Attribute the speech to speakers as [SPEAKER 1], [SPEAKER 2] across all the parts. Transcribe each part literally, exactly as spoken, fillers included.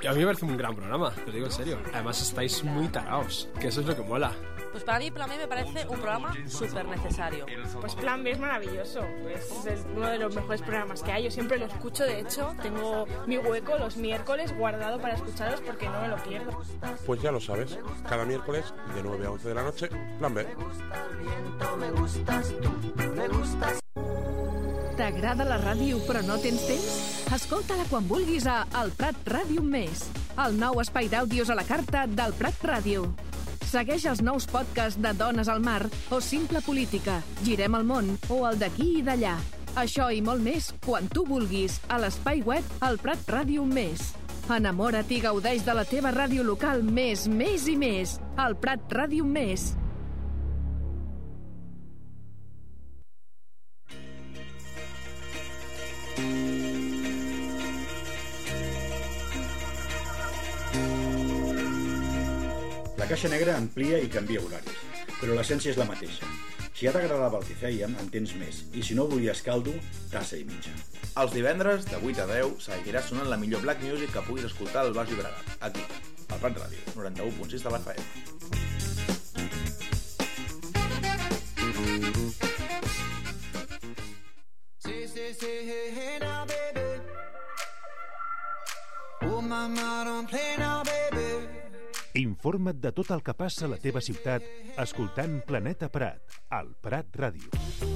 [SPEAKER 1] Y a mí me parece un gran programa, te lo digo en serio. Además estáis muy taraos, que eso es lo que mola.
[SPEAKER 2] Pues para mí, Plan B me parece un programa súper necesario.
[SPEAKER 3] Pues Plan B es maravilloso, es el- uno de los mejores programas que hay. Yo siempre lo escucho, de hecho, tengo mi hueco los miércoles guardado para escucharos porque no me lo pierdo.
[SPEAKER 4] Pues ya lo sabes, cada miércoles de nueve a once de la noche, Plan B.
[SPEAKER 5] T'agrada la ràdio però no tens temps? Escolta-la quan vulguis a El Prat Ràdio Més, el nou espai d'àudios a la carta del Prat Ràdio. Segueix els nous podcasts de Dones al Mar o Simple Política, Girem el món o el d'aquí i d'allà. Això i molt més quan tu vulguis a l'espai web El Prat Ràdio Més. Enamora't i gaudeix de la teva ràdio local més, més i més. El Prat Ràdio Més.
[SPEAKER 6] La caixa negra amplia i canvia horaris, però l'essència és la mateixa. Si ja t'agradava el que fèiem, en tens més, i si no volies caldo, tassa i mitja.
[SPEAKER 7] Els divendres, de vuit a deu, seguirà sonant la millor black music que puguis escoltar al Baix Llobregat, aquí, al Prat Ràdio, noranta-u punt sis de l'F M.
[SPEAKER 8] Sí, sí, sí, hey, hey, now, baby. Oh, my, my, don't play now, baby.
[SPEAKER 9] Informa't de tot el que passa a la teva ciutat escoltant Planeta Prat, al Prat Ràdio.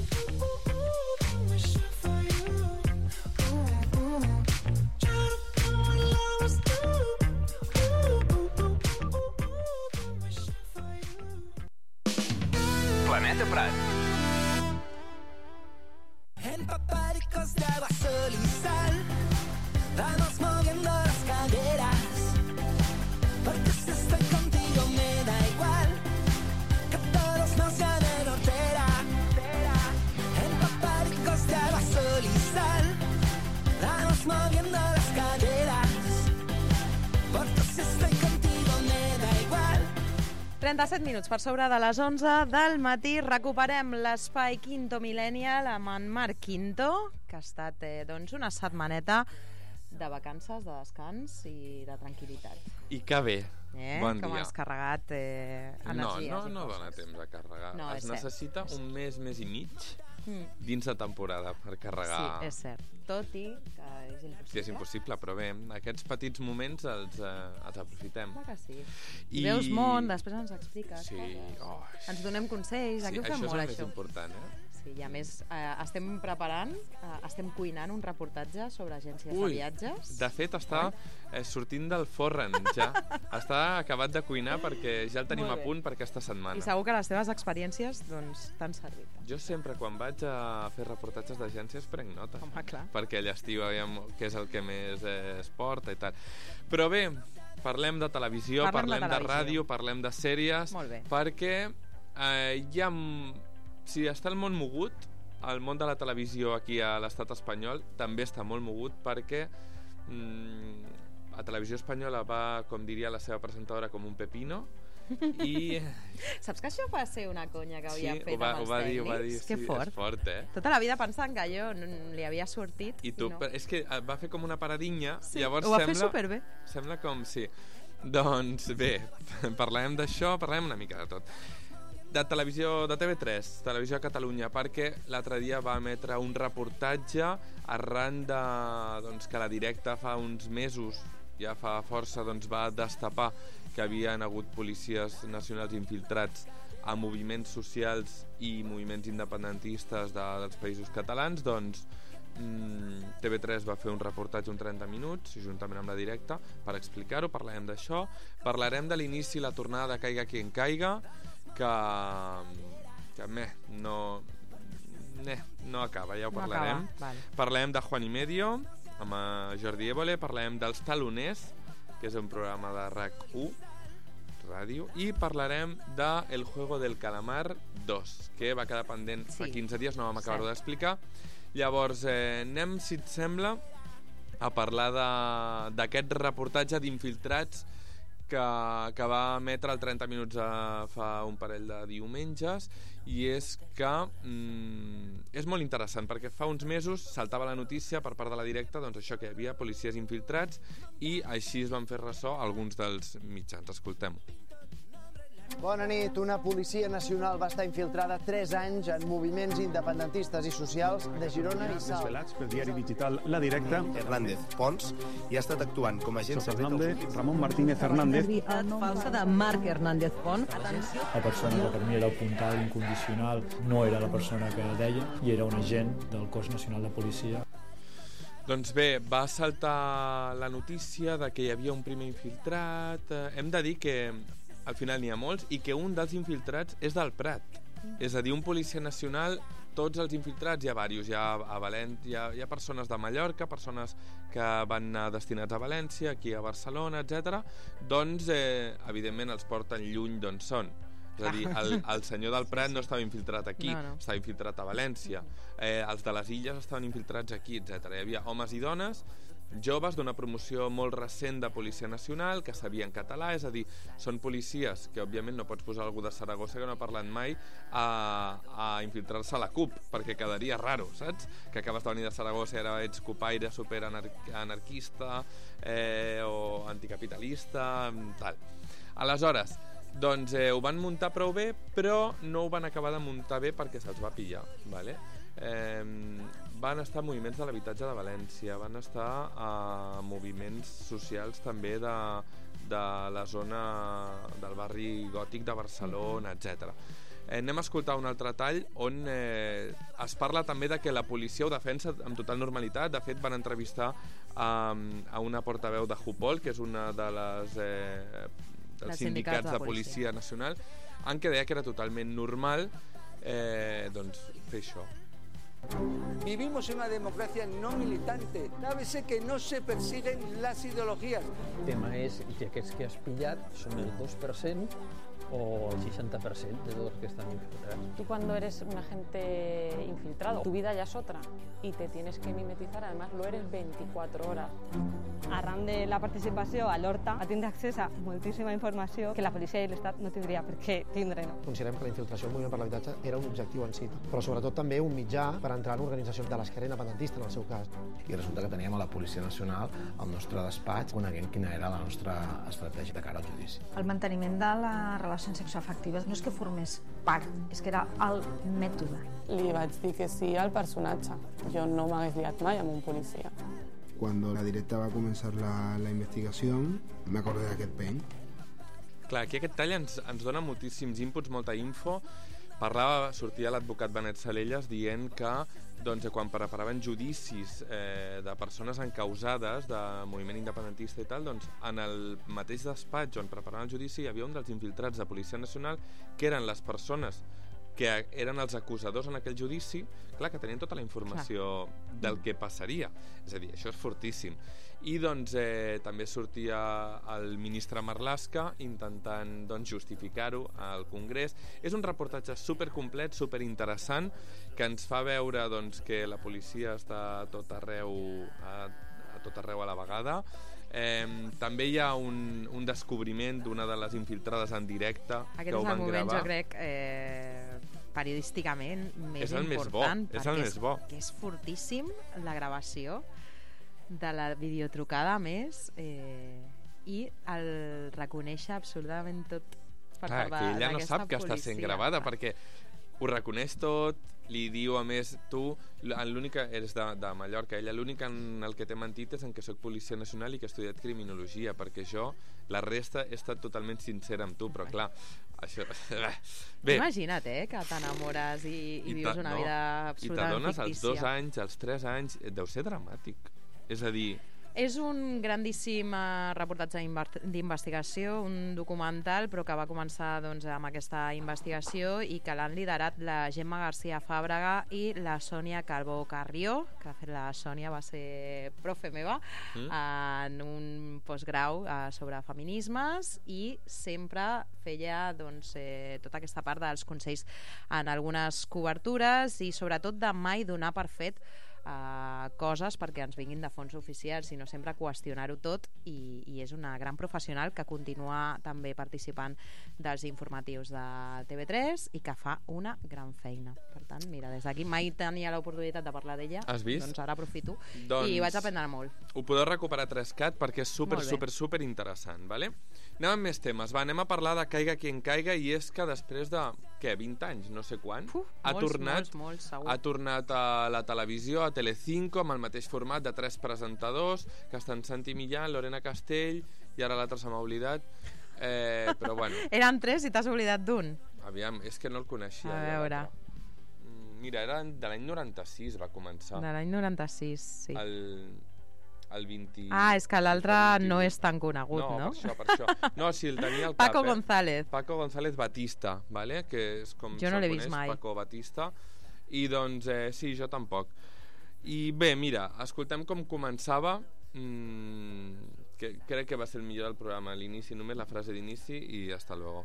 [SPEAKER 10] Planeta Prat.
[SPEAKER 8] Empapadicos de agua, sol y sal, vamos moviendo las caderas, porque si estoy contigo me da igual que todos no sean de hortera. Empapadicos de agua, sol y sal, vamos moviendo las caderas, porque si estoy contigo me da igual.
[SPEAKER 2] trenta-set minuts per sobre de les onze del matí. Recuperem l'espai Quinto Millennial amb en Marc Quinto, que ha estat eh, doncs una setmaneta de vacances, de descans i de tranquil·litat.
[SPEAKER 11] I que bé.
[SPEAKER 2] Eh?
[SPEAKER 11] Bon
[SPEAKER 2] Com
[SPEAKER 11] dia.
[SPEAKER 2] has carregat eh, energies.
[SPEAKER 11] No, no,
[SPEAKER 2] i
[SPEAKER 11] no
[SPEAKER 2] coses.
[SPEAKER 11] dona temps a carregar.
[SPEAKER 2] No,
[SPEAKER 11] es
[SPEAKER 2] és cert.
[SPEAKER 11] necessita un mes, mes i mig
[SPEAKER 2] Mm.
[SPEAKER 11] dins de temporada per carregar.
[SPEAKER 2] Sí, és cert. Tot i que és impossible.
[SPEAKER 11] Sí, és impossible, però bé, aquests petits moments els, eh, els aprofitem.
[SPEAKER 2] Clar que sí.
[SPEAKER 11] I...
[SPEAKER 2] I... Veus món, després ens expliques
[SPEAKER 11] Sí,
[SPEAKER 2] coses.
[SPEAKER 11] oh,
[SPEAKER 2] Ens donem consells,
[SPEAKER 11] sí,
[SPEAKER 2] aquí ho fem
[SPEAKER 11] això és
[SPEAKER 2] molt,
[SPEAKER 11] el més
[SPEAKER 2] això.
[SPEAKER 11] important, eh?
[SPEAKER 2] Sí, i a més eh, estem preparant, eh, estem cuinant un reportatge sobre agències
[SPEAKER 11] Ui,
[SPEAKER 2] de viatges.
[SPEAKER 11] de fet està eh, sortint del forn ja. Està acabat de cuinar perquè ja el tenim
[SPEAKER 2] Molt
[SPEAKER 11] a
[SPEAKER 2] bé.
[SPEAKER 11] punt per aquesta setmana.
[SPEAKER 2] I segur que les teves experiències doncs, t'han servit.
[SPEAKER 11] Jo sempre, quan vaig a fer reportatges d'agències, prenc nota.
[SPEAKER 2] Home, clar.
[SPEAKER 11] Perquè allà estiu aviam què és el que més eh, es porta i tal. Però bé, parlem de televisió,
[SPEAKER 2] Parlem de
[SPEAKER 11] parlem de,
[SPEAKER 2] televisió.
[SPEAKER 11] ràdio, parlem de sèries,
[SPEAKER 2] Molt bé.
[SPEAKER 11] perquè eh, hi ha... Si està el món mogut, el món de la televisió aquí a l'estat espanyol també està molt mogut perquè mm, a Televisió Espanyola va, com diria la seva presentadora, com un pepino. I...
[SPEAKER 2] Saps que això va ser una conya que havia
[SPEAKER 11] Sí,
[SPEAKER 2] fet
[SPEAKER 11] ho va,
[SPEAKER 2] amb els
[SPEAKER 11] ho va dir, ho va
[SPEAKER 2] tècnics?
[SPEAKER 11] dir,
[SPEAKER 2] Que
[SPEAKER 11] sí,
[SPEAKER 2] fort.
[SPEAKER 11] és fort, eh?
[SPEAKER 2] Tota la vida pensant que allò no, li havia sortit.
[SPEAKER 11] I tu,
[SPEAKER 2] no.
[SPEAKER 11] però és que va fer com una paradinya,
[SPEAKER 2] Sí,
[SPEAKER 11] llavors
[SPEAKER 2] ho va
[SPEAKER 11] sembla,
[SPEAKER 2] fer superbé.
[SPEAKER 11] Sembla com, sí. Doncs bé, parlem d'això, parlem una mica de tot. De televisió, de T V tres, Televisió a Catalunya, perquè l'altre dia va emetre un reportatge arran de, doncs, que la Directa fa uns mesos, ja fa força, doncs, va destapar que havien hagut policies nacionals infiltrats a moviments socials i moviments independentistes de, dels països catalans. Doncs mm, T V tres va fer un reportatge, un trenta minuts, juntament amb la Directa, per explicar-ho. Parlarem d'això, parlarem de l'inici i la tornada de Caiga quien caiga, que, que meh, no, ne, no acaba, ja ho
[SPEAKER 2] No
[SPEAKER 11] parlarem.
[SPEAKER 2] acaba, vale.
[SPEAKER 11] Parlarem de Juan y Medio, amb eh, Jordi Évole, parlarem dels Taloners, que és un programa de R A C u, ràdio, i parlarem de El Juego del Calamar dos, que va quedar pendent
[SPEAKER 2] Sí.
[SPEAKER 11] fa quinze dies, no vam acabar-ho
[SPEAKER 2] Cert.
[SPEAKER 11] d'explicar. Llavors, eh, anem, si et sembla, a parlar de- d'aquest reportatge d'infiltrats que, que va emetre el trenta minuts a, fa un parell de diumenges, i és que mm, és molt interessant perquè fa uns mesos saltava la notícia per part de la Directa, doncs això, que hi havia policies infiltrats, i així es van fer ressò alguns dels mitjans. Escoltem-ho.
[SPEAKER 12] Bona nit. Una policia nacional va estar infiltrada tres anys en moviments independentistes i socials de Girona i Salt.
[SPEAKER 13] Desvelats pel diari digital La Directa.
[SPEAKER 14] Hernández Pons i ha estat actuant com a agent
[SPEAKER 13] secret. Ramon Martínez Hernández.
[SPEAKER 15] Falsa de Marc Hernández Pons.
[SPEAKER 16] La persona que per mi era el puntal incondicional no era la persona que deia i era un agent del Cos Nacional de Policia.
[SPEAKER 11] Doncs bé, va saltar la notícia de que hi havia un primer infiltrat. Hem de dir que al final n'hi ha molts, i que un dels infiltrats és del Prat. És a dir, un policia nacional, tots els infiltrats, hi ha diversos, hi ha, a València, hi ha, hi ha persones de Mallorca, persones que van anar destinats a València, aquí a Barcelona, etcètera. Doncs, eh, evidentment, els porten lluny d'on són. És a dir, el, el senyor del Prat no estava infiltrat aquí, no, no. estava infiltrat a València. Eh, els de les Illes estaven infiltrats aquí, etcètera. Hi havia homes i dones, joves d'una promoció molt recent de Policia Nacional que sabien català, és a dir, són policies que òbviament no pots posar algú de Saragossa que no ha parlat mai a, a infiltrar-se a la CUP, perquè quedaria raro, saps? Que acabes de venir de Saragossa i ara ets copaire super anarquista eh, o anticapitalista, tal. Aleshores, doncs eh, ho van muntar prou bé, però no ho van acabar de muntar bé perquè se'ls va pillar, vale? Eh, van estar a moviments de l'habitatge de València, van estar a moviments socials també de, de la zona del barri gòtic de Barcelona, etcètera. Eh, anem a escoltar un altre tall on eh, es parla també de que la policia ho defensa amb total normalitat. De fet, van entrevistar a, a una portaveu de Jupol, que és una de les eh, dels sindicats de, de Policia Nacional, en què deia que era totalment normal eh, doncs, fer això.
[SPEAKER 17] Vivimos en una democracia no militante. Sábese que no se persiguen las ideologías.
[SPEAKER 18] El tema és que aquests que has pillat són el dos per cent o el seixanta per cent de todos los que están infiltrados.
[SPEAKER 19] Tú cuando eres un agente infiltrado, tu vida ya es otra y te tienes que mimetizar, además lo eres veinticuatro horas.
[SPEAKER 20] Arran de la participació a l'Horta, tindre accés a moltíssima informació que la policia i l'Estat no tindria per què tindre. No?
[SPEAKER 21] Considerem que la infiltració al moviment per l'habitatge era un objectiu en si, però sobretot també un mitjà per entrar en organitzacions de l'esquerra independentista, en el seu cas.
[SPEAKER 22] I resulta que teníem a la Policia Nacional al nostre despatx coneguent quina era la nostra estratègia de cara al judici.
[SPEAKER 23] El manteniment de la relació sexoafectives no és que formés part, és que era el mètode.
[SPEAKER 24] Li vaig dir que sí al personatge. Jo no m'hagués liat mai amb un policia.
[SPEAKER 25] Cuando la directa va a comenzar la, la investigación, me acordé d'aquest pen.
[SPEAKER 11] Clar, aquí aquest tall ens, ens dona moltíssims inputs, molta info. Parlava, sortia l'advocat Benet Salellas dient que doncs, quan preparaven judicis eh, de persones encausades de moviment independentista i tal, doncs, en el mateix despatx on preparaven el judici hi havia un dels infiltrats de Policia Nacional que eren les persones que eren els acusadors en aquell judici, clar, que tenien tota la informació clar. Del que passaria. És a dir, això és fortíssim. I doncs eh, també sortia el ministre Marlaska intentant doncs, justificar-ho al Congrés. És un reportatge supercomplet, superinteressant, que ens fa veure doncs, que la policia està a tot arreu a, a tot arreu a la vegada. Eh, també hi ha un, un descobriment d'una de les infiltrades en directe
[SPEAKER 2] aquest
[SPEAKER 11] que ho van
[SPEAKER 2] moment,
[SPEAKER 11] gravar.
[SPEAKER 2] Jo crec eh, periodísticament més
[SPEAKER 11] és el
[SPEAKER 2] important
[SPEAKER 11] més bo, és el més bo.
[SPEAKER 2] Que és fortíssim la gravació de la videotrucada a més eh, i el reconèixer absolutament tot per
[SPEAKER 11] clar,
[SPEAKER 2] part
[SPEAKER 11] que ella no sap que
[SPEAKER 2] policia.
[SPEAKER 11] està sent gravada perquè ho reconeix tot, li diu a més tu, l'única és de, de Mallorca, ella l'únic en el que t'he mentit és en que soc policia nacional i que he estudiat criminologia, perquè jo la resta he estat totalment sincera amb tu, però clar això... Bé,
[SPEAKER 2] imagina't eh, que t'enamores i, i, i vius una no, vida absolutament fictícia i t'adones
[SPEAKER 11] als dos anys, als tres anys deu ser dramàtic, és a dir
[SPEAKER 2] és un grandíssim uh, reportatge d'investigació, un documental, però que va començar doncs, amb aquesta investigació i que l'han liderat la Gemma García Fàbrega i la Sònia Calvo Carrió, que de fet la Sònia va ser profe meva mm. en un postgrau uh, sobre feminismes i sempre feia doncs, eh, tota aquesta part dels consells en algunes cobertures i sobretot de mai donar per fet uh, coses perquè ens vinguin de fons oficials, sinó sempre qüestionar-ho tot, i, i és una gran professional que continua també participant dels informatius de T V tres i que fa una gran feina. Per tant, mira, des d'aquí mai tenia l'oportunitat de parlar d'ella.
[SPEAKER 11] Has vist?
[SPEAKER 2] Doncs ara aprofito
[SPEAKER 11] doncs,
[SPEAKER 2] i vaig aprendre molt.
[SPEAKER 11] Ho podeu recuperar a Trescat perquè és super, super, super interessant, vale? Anem amb més temes, va, anem a parlar de Caiga quien caiga, i és que després de, què, vint anys, no sé quan, Uf, ha, molts, tornat, molts, molts, segur. ha tornat a la televisió, a Telecinco, amb el mateix format de tres presentadors, que estan Santi Millán, Lorena Castell, i ara l'altre se m'ha oblidat, eh, però bueno.
[SPEAKER 2] Eren tres i t'has oblidat d'un.
[SPEAKER 11] Aviam, és que no el coneixia.
[SPEAKER 2] A veure.
[SPEAKER 11] Mira, era de l'any noranta-sis, va començar.
[SPEAKER 2] De l'any noranta-sis, sí.
[SPEAKER 11] El... el vint...
[SPEAKER 2] Ah, és que l'altre no és tan conegut, no?
[SPEAKER 11] No, per això, per això. No, sí, el tenia al cap.
[SPEAKER 2] Paco González.
[SPEAKER 11] Eh? Paco González Batista, vale? Que és com
[SPEAKER 2] jo no l'he vist mai.
[SPEAKER 11] Paco Batista. I doncs, eh, sí, jo tampoc. I bé, mira, escoltem com començava, mm, que crec que va ser el millor del programa, l'inici, només la frase d'inici, i hasta luego.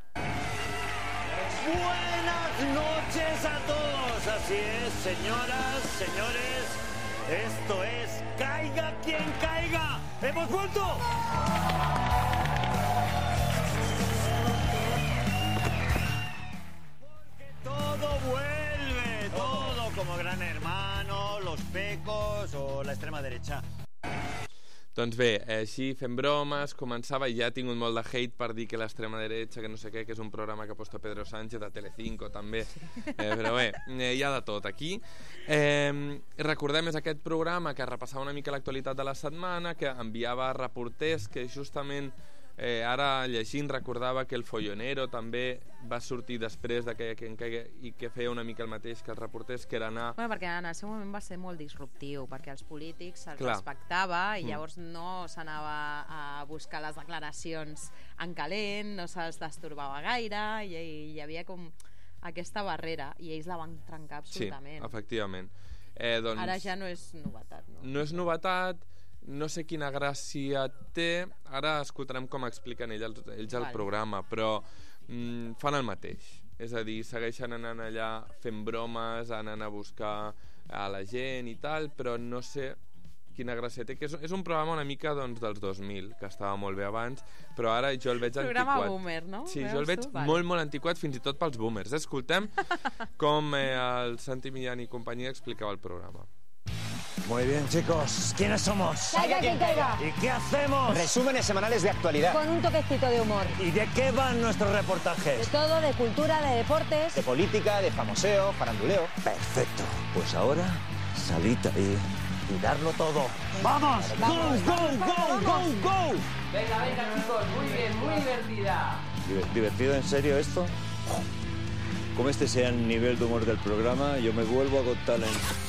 [SPEAKER 1] Buenas noches a todos, así es, señoras, señores. Esto es Caiga quien caiga. ¡Hemos vuelto! Porque todo vuelve, todo como Gran Hermano, Los Pecos o la extrema derecha.
[SPEAKER 11] Doncs bé, així fent bromes, començava, i ja ha tingut molt de hate per dir que l'extrema derecha, que no sé què, que és un programa que ha posto Pedro Sánchez, de Telecinco també, eh, però bé, eh, hi ha de tot aquí. Eh, recordem, és aquest programa que repassava una mica l'actualitat de la setmana, que enviava reporters que justament eh, ara llegint recordava que el Follonero també va sortir després de que, que, que, i que feia una mica el mateix que els reporters, que era anar...
[SPEAKER 2] Bueno, perquè en el seu moment va ser molt disruptiu, perquè els polítics se'ls
[SPEAKER 11] Clar.
[SPEAKER 2] respectava i llavors no s'anava a buscar les declaracions en calent, no se'ls destorbava gaire, i hi havia com aquesta barrera, i ells la van trencar absolutament.
[SPEAKER 11] Sí, efectivament. Eh, doncs,
[SPEAKER 2] ara ja no és novetat, no?
[SPEAKER 11] No és novetat, no sé quina gràcia té, ara escoltarem com expliquen ells, ells el
[SPEAKER 2] vale.
[SPEAKER 11] programa, però mm, fan el mateix, és a dir, segueixen anant allà fent bromes, anant a buscar a la gent i tal, però no sé quina gràcia té, que és, és un programa una mica doncs, dels dos mil, que estava molt bé abans, però ara jo el veig
[SPEAKER 2] programa
[SPEAKER 11] antiquat.
[SPEAKER 2] Boomer, no?
[SPEAKER 11] Sí,
[SPEAKER 2] Veus
[SPEAKER 11] jo el veig
[SPEAKER 2] tu? Vale.
[SPEAKER 11] molt, molt antiquat, fins i tot pels boomers. Escoltem com eh, el Santi Millán i companyia explicava el programa.
[SPEAKER 1] Muy bien, chicos. ¿Quiénes somos?
[SPEAKER 3] Caiga quien caiga.
[SPEAKER 1] ¿Y qué hacemos?
[SPEAKER 3] Resúmenes semanales de actualidad. Con un toquecito de humor.
[SPEAKER 1] ¿Y de qué van nuestros reportajes?
[SPEAKER 3] De todo, de cultura, de deportes. De política, de famoseo, faranduleo.
[SPEAKER 1] Perfecto. Pues ahora, salid ahí y darlo todo. ¡Vamos! ¡Go, go, go, go, go!
[SPEAKER 4] Venga, venga, chicos. Muy bien, muy divertida.
[SPEAKER 5] ¿Divertido en serio esto? Como este sea el nivel de humor del programa, yo me vuelvo a Got Talent.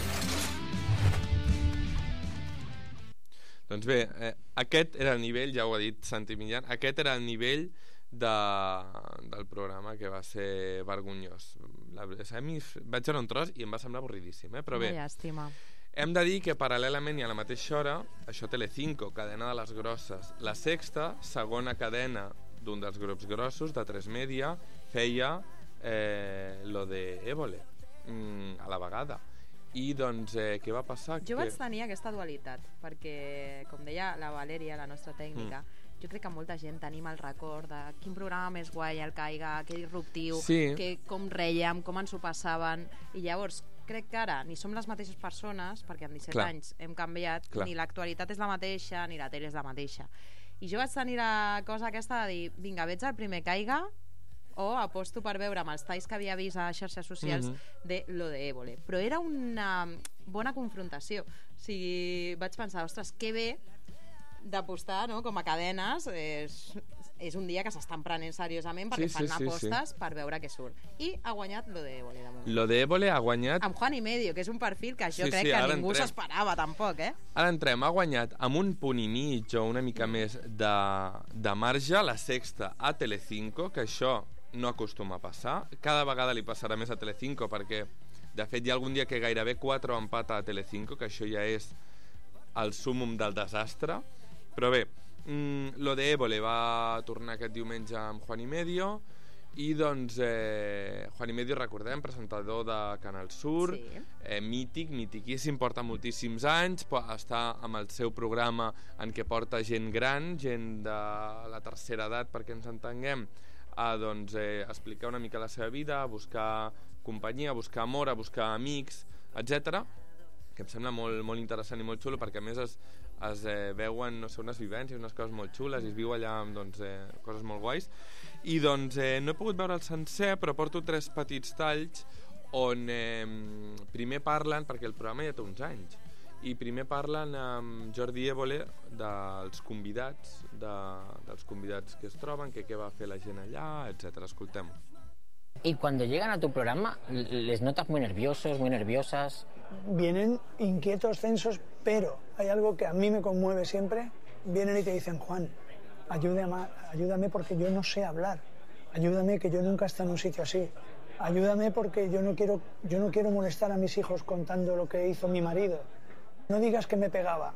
[SPEAKER 11] Doncs bé, eh, aquest era el nivell, ja ho ha dit Santi Millán, aquest era el nivell de, del programa, que va ser vergonyós. La, a mi vaig veure un tros i em va semblar avorridíssim, eh? Però bé,
[SPEAKER 2] una llàstima.
[SPEAKER 11] Hem de dir que paral·lelament i a la mateixa hora, això Telecinco, cadena de les grosses, La Sexta, segona cadena d'un dels grups grossos, de tres Media, feia eh, lo de Évole, mm, a la vegada. I doncs, eh, què va passar?
[SPEAKER 2] Jo
[SPEAKER 11] que...
[SPEAKER 2] vaig tenir aquesta dualitat, perquè, com deia la Valèria, la nostra tècnica, mm. jo crec que molta gent tenim el record de quin programa més guai, el Caiga, que disruptiu,
[SPEAKER 11] sí.
[SPEAKER 2] que, com rèiem, com ens ho passaven, i llavors crec que ara ni som les mateixes persones, perquè en disset
[SPEAKER 11] Clar.
[SPEAKER 2] anys hem canviat,
[SPEAKER 11] Clar.
[SPEAKER 2] ni l'actualitat és la mateixa, ni la tele és la mateixa. I jo vaig tenir la cosa aquesta de dir, vinga, veig el primer Caiga, o aposto per veure amb els talls que havia vist a xarxes socials mm-hmm. de lo de Évole. Però era una bona confrontació. O sigui, vaig pensar, ostres, que bé d'apostar, no?, com a cadenes. És, és un dia que s'estan prenent seriosament perquè
[SPEAKER 11] sí,
[SPEAKER 2] fan
[SPEAKER 11] sí, sí,
[SPEAKER 2] apostes
[SPEAKER 11] sí.
[SPEAKER 2] per veure què surt. I ha guanyat lo de Évole damunt.
[SPEAKER 11] Lo de Évole ha guanyat...
[SPEAKER 2] Amb Juan y Medio, que és un perfil que jo
[SPEAKER 11] sí,
[SPEAKER 2] crec
[SPEAKER 11] sí,
[SPEAKER 2] que ningú
[SPEAKER 11] entrem.
[SPEAKER 2] s'esperava tampoc, eh?
[SPEAKER 11] Ara entrem, ha guanyat amb un punt i mig o una mica més de, de marge La Sexta a Telecinco, que això no acostuma a passar. Cada vegada li passarà més a Telecinco, perquè de fet hi ha algun dia que gairebé quatre empata a Telecinco, que això ja és el súmum del desastre. Però bé, mmm, lo de Évole va tornar aquest diumenge amb Juan y Medio, I doncs eh, Juan y Medio, recordem, presentador de Canal Sur, sí. eh, mític, mitiquíssim, porta moltíssims anys, està amb el seu programa en què porta gent gran, gent de la tercera edat, perquè ens entenguem, a doncs, eh, explicar una mica la seva vida, a buscar companyia, a buscar amor, a buscar amics, etcètera, que em sembla molt, molt interessant i molt xulo, perquè a més es, es eh, veuen, no sé, unes vivències, unes coses molt xules, i es viu allà amb doncs, eh, coses molt guais. I doncs eh, no he pogut veure el sencer, però porto tres petits talls on eh, primer parlen, perquè el programa ja té uns anys, i primer parlen amb Jordi Évole dels convidats, de, dels convidats que es troben, que què va fer la gent allà, etcètera. Escoltem-ho.
[SPEAKER 6] Y cuando llegan a tu programa, ¿les notas muy nerviosos, muy nerviosas?
[SPEAKER 7] Vienen inquietos, tensos, pero hay algo que a mí me conmueve siempre. Vienen y te dicen, Juan, ayúdame, ayúdame porque yo no sé hablar. Ayúdame que yo nunca he estado en un sitio así. Ayúdame porque yo no quiero, yo no quiero molestar a mis hijos contando lo que hizo mi marido. No digas que me pegaba.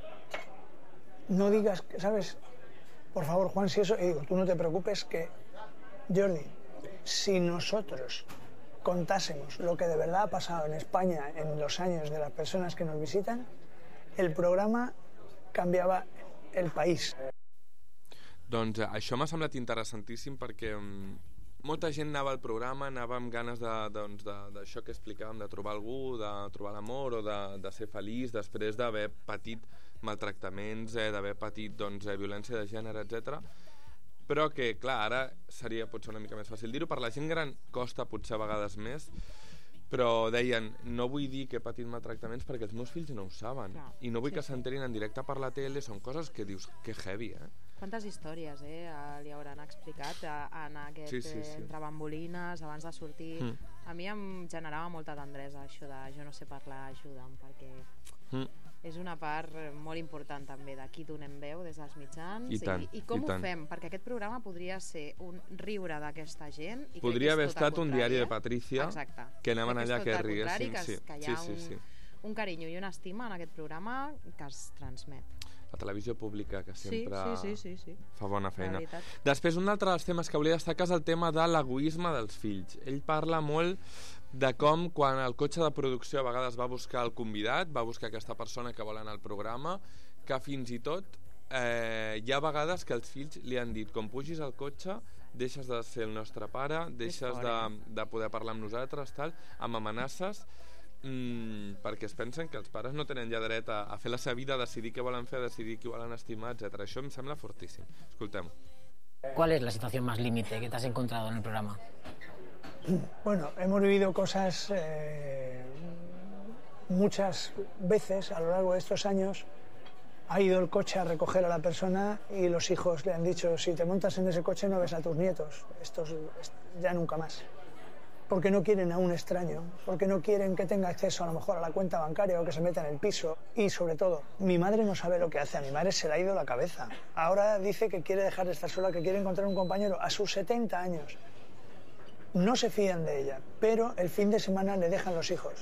[SPEAKER 7] No digas, ¿sabes? Por favor, Juan, si eso... Y digo, tú no te preocupes que... Jordi, si nosotros contásemos lo que de verdad ha pasado en España en los años de las personas que nos visitan, el programa cambiava el país.
[SPEAKER 11] Doncs això m'ha semblat interessantíssim perquè um, molta gent anava al programa, anava amb ganes d'això doncs, de, de que explicàvem, de trobar algú, de trobar l'amor o de, de ser feliç després d'haver patit maltractaments, eh, d'haver patit doncs, eh, violència de gènere, etcètera. Però que, clar, ara seria potser una mica més fàcil dir-ho. Per la gent gran costa potser a vegades més, però deien, no vull dir que he patit maltractaments perquè els meus fills no ho saben. Clar, I no vull sí, que s'enterin en directe per la tele, són coses que dius, que heavy, eh?
[SPEAKER 2] Quantes històries eh, li hauran explicat en aquest sí, sí, sí. entre bambolines, abans de sortir. Mm. A mi em generava molta tendresa això de jo no sé parlar, ajuda'm, perquè mm. és una part molt important també de qui donem veu des dels mitjans
[SPEAKER 11] i, tant,
[SPEAKER 2] i, i com
[SPEAKER 11] i
[SPEAKER 2] ho
[SPEAKER 11] tant.
[SPEAKER 2] fem, perquè aquest programa podria ser un riure d'aquesta gent i
[SPEAKER 11] podria haver estat
[SPEAKER 2] un
[SPEAKER 11] diari de Patricia.
[SPEAKER 2] Exacte.
[SPEAKER 11] Que anaven allà que riguessin
[SPEAKER 2] que,
[SPEAKER 11] sí.
[SPEAKER 2] que hi ha
[SPEAKER 11] sí, sí, sí.
[SPEAKER 2] Un, un carinyo i una estima en aquest programa que es transmet.
[SPEAKER 11] La televisió pública que sempre
[SPEAKER 2] sí, sí, sí, sí, sí.
[SPEAKER 11] fa bona feina. Després, un altre dels temes que volia destacar és el tema de l'egoisme dels fills. Ell parla molt de com quan el cotxe de producció a vegades va buscar el convidat, va buscar aquesta persona que vol anar al programa, que fins i tot eh, hi ha vegades que els fills li han dit, com pugis al cotxe deixes de ser el nostre pare, deixes de, de poder parlar amb nosaltres, tal, amb amenaces, mm, perquè es pensen que els pares no tenen ja dret a, a fer la seva vida, a decidir què volen fer, a decidir qui volen estimar, etcètera. Això em sembla fortíssim. Escoltem-ho.
[SPEAKER 6] ¿Cuál es la situación más límite que te has encontrado en el programa?
[SPEAKER 7] Bueno, hemos vivido cosas eh, muchas veces a lo largo de estos años. Ha ido el coche a recoger a la persona y los hijos le han dicho, si te montas en ese coche no ves a tus nietos, estos ya nunca más. Porque no quieren a un extraño, porque no quieren que tenga acceso a lo mejor a la cuenta bancaria o que se meta en el piso. Y sobre todo, mi madre no sabe lo que hace, a mi madre se le ha ido la cabeza. Ahora dice que quiere dejar de estar sola, que quiere encontrar un compañero a sus setenta años. No se fían de ella, pero el fin de semana le dejan los hijos.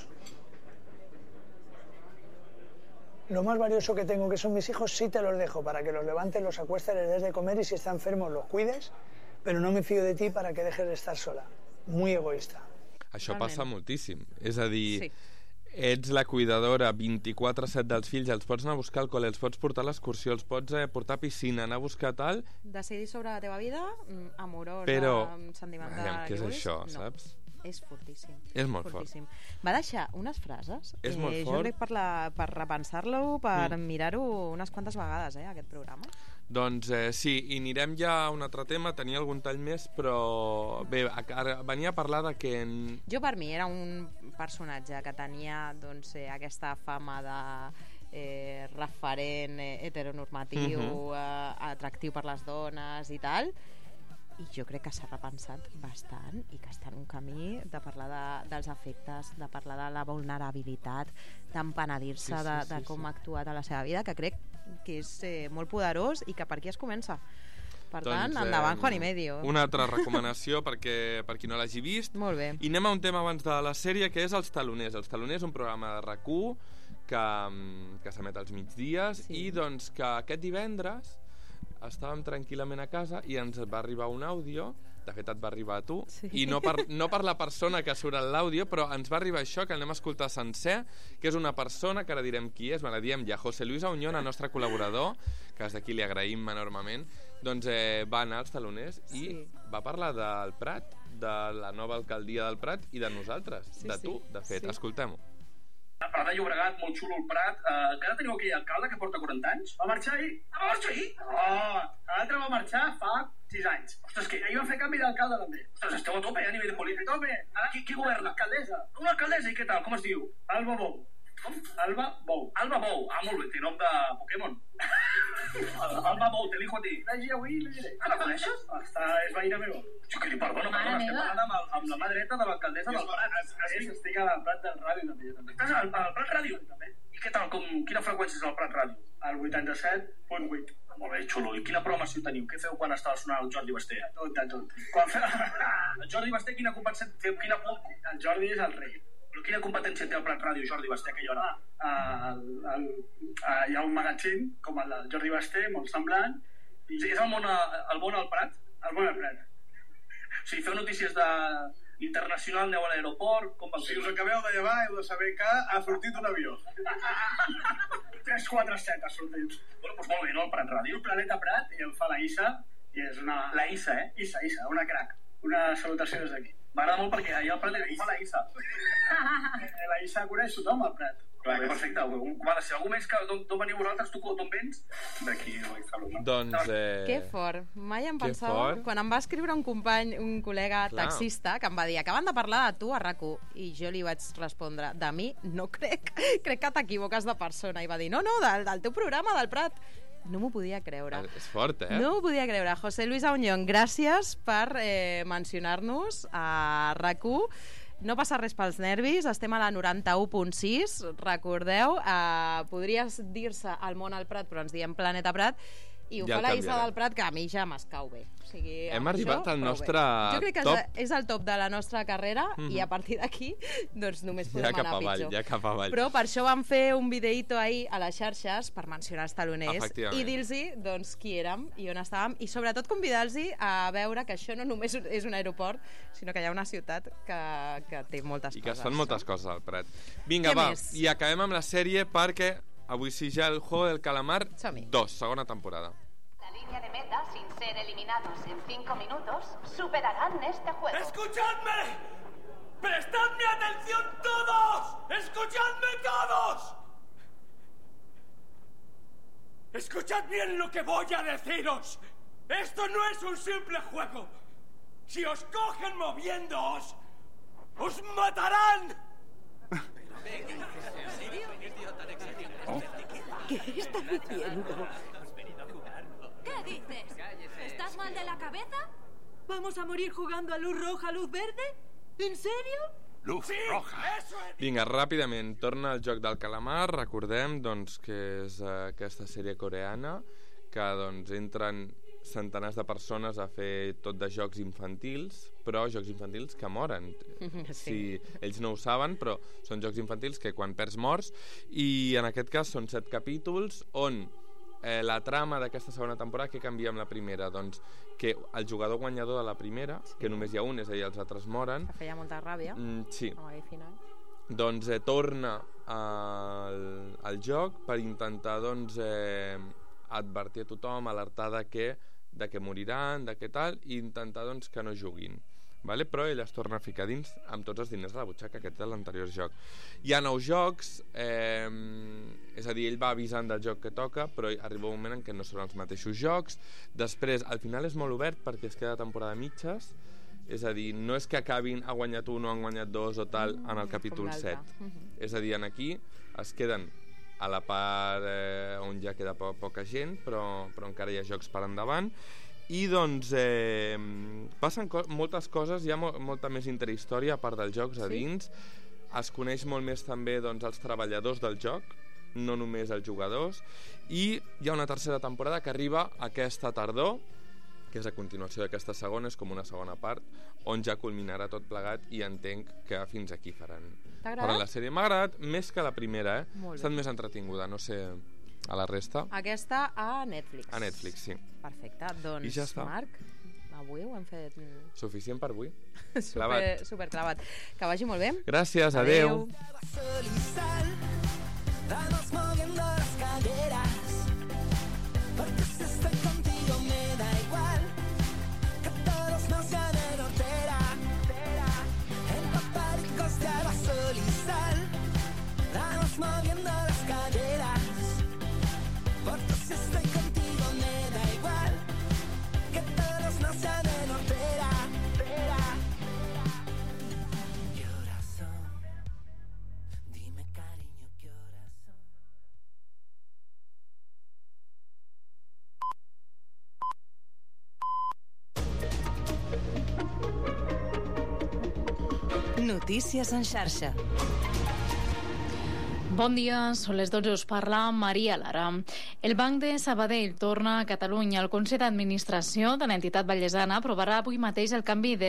[SPEAKER 7] Lo más valioso que tengo, que son mis hijos, sí te los dejo para que los levantes, los acuestes, les des de comer y si están enfermos los cuides, pero no me fío de ti para que dejes de estar sola. Muy egoísta.
[SPEAKER 11] Això passa moltíssim. És a dir, sí. ets la cuidadora vint-i-quatre set dels fills, els pots anar a buscar al col·le, els pots portar a l'excursió, els pots eh, portar a piscina, anar a buscar tal...
[SPEAKER 2] Decidir sobre la teva vida, amorosa,
[SPEAKER 11] però,
[SPEAKER 2] sentimental...
[SPEAKER 11] Què és això,
[SPEAKER 2] no.
[SPEAKER 11] saps?
[SPEAKER 2] És fortíssim.
[SPEAKER 11] És molt
[SPEAKER 2] fortíssim. fort. Va deixar unes frases.
[SPEAKER 11] És eh, molt
[SPEAKER 2] jo
[SPEAKER 11] fort.
[SPEAKER 2] crec per, la, per repensar-lo, per mm. mirar-ho unes quantes vegades, eh, aquest programa.
[SPEAKER 11] Doncs eh, sí, i anirem ja a un altre tema, tenia algun tall més, però bé, ara venia a parlar de que... En...
[SPEAKER 2] Jo per mi era un personatge que tenia doncs, eh, aquesta fama de eh, referent eh, heteronormatiu, uh-huh. eh, atractiu per les dones i tal, i jo crec que s'ha repensat bastant i que està en un camí de parlar de, dels efectes, de parlar de la vulnerabilitat, d'empenedir-se sí, sí, de, de com sí, sí. ha actuat a la seva vida, que crec que és eh, molt poderós i que per aquí es comença. Per doncs, tant, endavant, eh, Juan y Medio.
[SPEAKER 11] Una altra recomanació perquè, per qui no l'hagi vist.
[SPEAKER 2] Molt bé.
[SPEAKER 11] I anem a un tema abans de la sèrie, que és Els Taloners. Els Taloners és un programa de RAC u que, que s'emet als migdies sí. i doncs que aquest divendres estàvem tranquil·lament a casa i ens va arribar un àudio, de fet et va arribar a tu, sí. i no per, no per la persona que surt en l'àudio, però ens va arribar això, que anem a escoltar sencer, que és una persona, que ara direm qui és, me la diem ja, José Luis Auñón, el nostre col·laborador, que des d'aquí li agraïm enormement, doncs eh, va anar als taloners i sí. va parlar del Prat, de la nova alcaldia del Prat i de nosaltres, sí, de tu, de fet. Sí. Escoltem-ho.
[SPEAKER 8] A Prat de Llobregat, molt xulo el Prat. Uh, que ara teniu aquell alcalde que porta quaranta anys. Va marxar ahir. Ah, va marxar ahir? Oh, l'altre va marxar fa sis anys. Ostres, que ahir van fer canvi d'alcalde també. Ostres, esteu a tope, a nivell de polític. A tope. Ara qui, qui governa? Alcaldessa. Una alcaldessa, i què tal? Com es diu? Alba Bou. Com? Alba Bou. Alba Bou. Ah, molt bé, té nom de Pokémon. Alba Bou, te l'hijo a ti. Vagi avui i li diré. Ah, la coneixes? Està, és veïna meva. Jo que li perdono, perdona, estem parlant amb, el, amb la mà dreta de l'alcaldessa del Prat. Estic al Prat del Ràdio també. Estàs al, al Prat Ràdio? També. I què tal? Com, quina freqüència és el Prat Ràdio? El vuitanta-set punt vuit. Molt bé, xulo. I quina programació teniu? Què feu quan estava sonant el Jordi Basté? Tot, de tot. Quan fe... El Jordi Basté, quina competència... Quina... El Jordi és el rei. Però quina competència té el Prat Ràdio, Jordi Basté, aquella hora? Ah, el, el, el, hi ha un magatzin, com el del Jordi Basté, molt semblant. I és el món, el món al Prat? El món al Prat. O sigui, feu notícies de... internacional, aneu a l'aeroport, com va fer? Si us acabeu de llevar, heu de saber que ha sortit un avió. tres quatre set ha sortit. Bueno, doncs molt bé, no? El Prat Ràdio. El Planeta Prat, i el fa la Issa, i és una... La Issa, eh? Issa, Issa, una crac. Una salutació des d'aquí. M'agrada molt perquè allà al Prat ho fa la Issa. La Issa coneix tothom al Prat. Clar, perfecte. Va, si algú més que d'on veniu vosaltres, tu d'on vens? D'aquí, no?
[SPEAKER 11] Doncs... Eh...
[SPEAKER 2] Que fort. Mai em pensava... Quan em va escriure un company, un col·lega Clar. taxista, que em va dir, acaben de parlar de tu a RAC u, i jo li vaig respondre, de mi no crec, crec que t'equivoques de persona. I va dir, no, no, del, del teu programa, del Prat. No m'ho podia creure.
[SPEAKER 11] És fort, eh?
[SPEAKER 2] No m'ho podia creure. José Luis Auñón, gràcies per eh, mencionar-nos a RAC u. No passa res pels nervis, estem a la noranta-u punt sis, recordeu, eh, podries dir-se El món al Prat, però ens diem Planeta Prat, i ho ja fa la Issa del Prat, que a mi ja m'escau bé. O sigui,
[SPEAKER 11] hem arribat
[SPEAKER 2] això,
[SPEAKER 11] al nostre
[SPEAKER 2] jo crec que
[SPEAKER 11] top.
[SPEAKER 2] És, és el top de la nostra carrera, mm-hmm. i a partir d'aquí doncs només podem
[SPEAKER 11] ja
[SPEAKER 2] anar
[SPEAKER 11] avall,
[SPEAKER 2] pitjor.
[SPEAKER 11] Ja cap avall.
[SPEAKER 2] Però per això vam fer un videíto ahir a les xarxes per mencionar els taloners i dir-los doncs, qui érem i on estàvem, i sobretot convidar-los a veure que això no només és un aeroport, sinó que hi ha una ciutat que, que té moltes
[SPEAKER 11] I
[SPEAKER 2] coses.
[SPEAKER 11] I que es fan moltes coses al Prat. Vinga, va, més? I acabem amb la sèrie perquè avui sí ja el Juego del Calamar dos, segona temporada.
[SPEAKER 9] La línea de meta, sin ser eliminados en cinco minutos, superarán este juego.
[SPEAKER 1] ¡Escuchadme! ¡Prestadme atención todos! ¡Escuchadme todos! Escuchad bien lo que voy a deciros. Esto no es un simple juego. Si os cogen moviéndoos, ¡os matarán!
[SPEAKER 23] ¿Qué estás diciendo?
[SPEAKER 10] ¿Qué dices? ¿Estás mal de la cabeza? ¿Vamos a morir jugando a luz roja, luz verde? ¿En serio?
[SPEAKER 11] Luz sí, roja. Vinga, ràpidament, torna al joc del calamar. Recordem doncs, que és uh, aquesta sèrie coreana que doncs, entren centenars de persones a fer tot de jocs infantils, però jocs infantils que moren. Sí. Si ells no ho saben, però són jocs infantils que quan perds morts, i en aquest cas són set capítols on eh, la trama d'aquesta segona temporada, que canvia amb la primera? Doncs que el jugador guanyador de la primera, sí. que només hi ha un, és a dir, els altres moren.
[SPEAKER 2] Que feia molta ràbia.
[SPEAKER 11] Mm, sí.
[SPEAKER 2] Amb aquell final.
[SPEAKER 11] Doncs eh, torna al, al joc per intentar doncs, eh, advertir a tothom, alertar de que de què moriran, de què tal, i intentar doncs, que no juguin. Vale? Però ell es torna a ficar dins amb tots els diners de la butxaca, aquest és l'anterior joc. Hi ha nous jocs, eh, és a dir, ell va avisant del joc que toca, però arriba un moment en què no són els mateixos jocs. Després, al final és molt obert perquè es queda temporada mitges, és a dir, no és que acabin ha guanyat un o han guanyat dos o tal en el capítol set. Uh-huh. És a dir, en aquí es queden a la part eh, on ja queda po poca gent, però, però encara hi ha jocs per endavant. I doncs eh, passen co moltes coses, hi ha mo molta més interhistòria a part dels jocs a dins. Sí. Es coneix molt més també doncs, els treballadors del joc, no només els jugadors, i hi ha una tercera temporada que arriba aquesta tardor, que és a continuació d'aquesta segona, és com una segona part, on ja culminarà tot plegat, i entenc que fins aquí faran, faran la sèrie. M'ha agradat més que la primera, eh? Ha estat més entretinguda, no sé... A la resta?
[SPEAKER 2] Aquesta a Netflix.
[SPEAKER 11] A Netflix, sí.
[SPEAKER 2] Perfecte. Doncs,
[SPEAKER 11] I ja està.
[SPEAKER 2] Marc, avui ho hem fet...
[SPEAKER 11] Suficient per avui.
[SPEAKER 2] super, super clavat. Que vagi molt bé.
[SPEAKER 11] Gràcies, adeu.
[SPEAKER 12] Vamos moviendo las caderas, porque si estoy contigo me da igual que todos nos llamen hortera. En paparicos de agua, sol y sal, vamos moviendo las caderas, porque si estoy contigo me da igual que todos nos llamen hortera. ¿Qué horas son? Dime, cariño, ¿qué horas son?
[SPEAKER 13] Notícies en xarxa.
[SPEAKER 14] Bon dia, són les dotze, us parla Maria Lara. El Banc de Sabadell torna a Catalunya. El Consell d'Administració de l'entitat vallesana aprovarà avui mateix el canvi de